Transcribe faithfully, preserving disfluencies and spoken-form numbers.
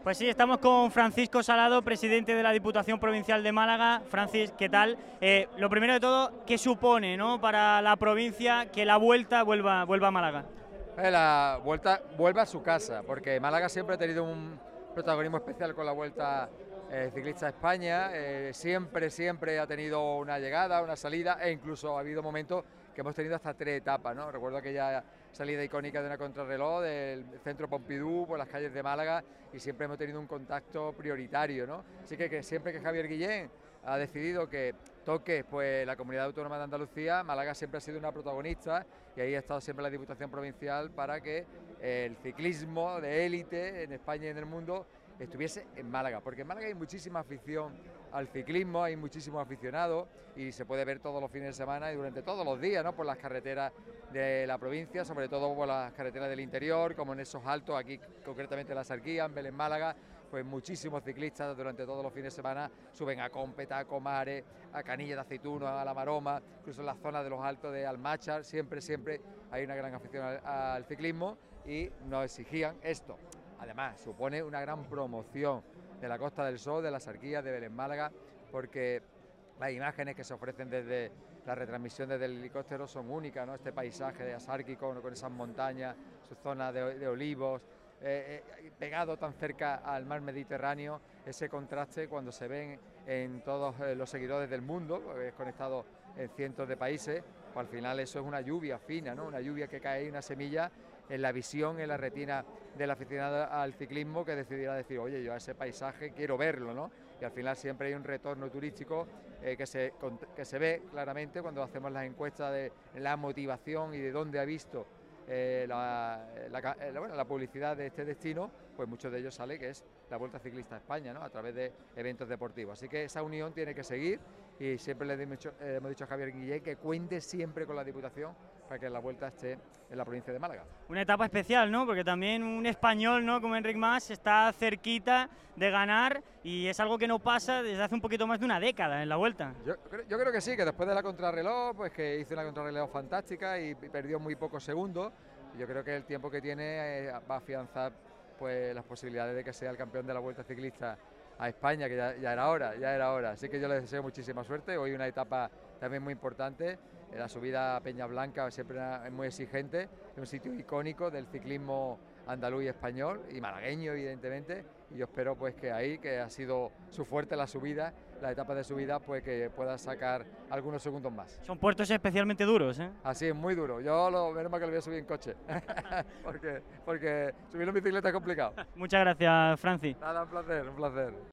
Pues sí, estamos con Francisco Salado, presidente de la Diputación Provincial de Málaga. Francis, ¿qué tal? Eh, lo primero de todo, ¿qué supone, ¿no?, para la provincia que la Vuelta vuelva, vuelva a Málaga? Eh, La Vuelta vuelve a su casa, porque Málaga siempre ha tenido un protagonismo especial con la Vuelta eh, Ciclista a España, eh, siempre, siempre ha tenido una llegada, una salida, e incluso ha habido momentos que hemos tenido hasta tres etapas, ¿no? Recuerdo aquella salida icónica de una contrarreloj del centro Pompidou por las calles de Málaga, y siempre hemos tenido un contacto prioritario, ¿no? Así que, que siempre que Javier Guillén ha decidido que toque pues la Comunidad Autónoma de Andalucía, Málaga siempre ha sido una protagonista, y ahí ha estado siempre la Diputación Provincial para que el ciclismo de élite en España y en el mundo estuviese en Málaga, porque en Málaga hay muchísima afición al ciclismo, hay muchísimos aficionados y se puede ver todos los fines de semana y durante todos los días, ¿no?, por las carreteras de la provincia, sobre todo por las carreteras del interior, como en esos altos, aquí concretamente en la Sarquía, en Belén, Málaga, pues muchísimos ciclistas durante todos los fines de semana suben a Cómpeta, a Comares, a Canilla de Aceituno, a La Maroma, incluso en la zona de los altos de Almáchar, siempre, siempre hay una gran afición al, al ciclismo, y nos exigían esto. Además, supone una gran promoción de la Costa del Sol, de la Sarquía, de Belén, Málaga, porque las imágenes que se ofrecen desde la retransmisión desde el helicóptero son únicas, ¿no? Este paisaje de asárquico, ¿no?, con esas montañas, su zona de, de olivos, eh, eh, pegado tan cerca al mar Mediterráneo, ese contraste cuando se ven en todos eh, los seguidores del mundo, porque es conectado en cientos de países, pues al final eso es una lluvia fina, ¿no?, una lluvia que cae, una semilla en la visión, en la retina del aficionado al ciclismo, que decidirá decir, oye, yo a ese paisaje quiero verlo, ¿no? Y al final siempre hay un retorno turístico eh, que, se, que se ve claramente cuando hacemos las encuestas de la motivación y de dónde ha visto eh, la, la, la, bueno, la publicidad de este destino, pues muchos de ellos sale que es la Vuelta Ciclista a España, ¿no?, a través de eventos deportivos. Así que esa unión tiene que seguir, y siempre le hemos dicho, eh, hemos dicho a Javier Guillén que cuente siempre con la Diputación para que la Vuelta esté en la provincia de Málaga. Una etapa especial, ¿no?, porque también un español, ¿no?, como Enric Mas está cerquita de ganar, y es algo que no pasa desde hace un poquito más de una década en la Vuelta. Yo, yo creo que sí, que después de la contrarreloj, pues que hizo una contrarreloj fantástica y perdió muy pocos segundos. Yo creo que el tiempo que tiene eh, va a afianzar pues las posibilidades de que sea el campeón de la Vuelta Ciclista a España, que ya, ya era hora, ya era hora. Así que yo les deseo muchísima suerte. Hoy una etapa también muy importante, la subida a Peña Blanca siempre es muy exigente, es un sitio icónico del ciclismo andaluz y español, y malagueño evidentemente, y yo espero pues que ahí, que ha sido su fuerte la subida, la etapa de subida, pues que pueda sacar algunos segundos más. Son puertos especialmente duros, ¿eh? Así es, muy duro. Yo lo menos mal que lo voy a subir en coche, porque, porque subirlo en bicicleta es complicado. Muchas gracias, Francis. Nada, un placer, un placer.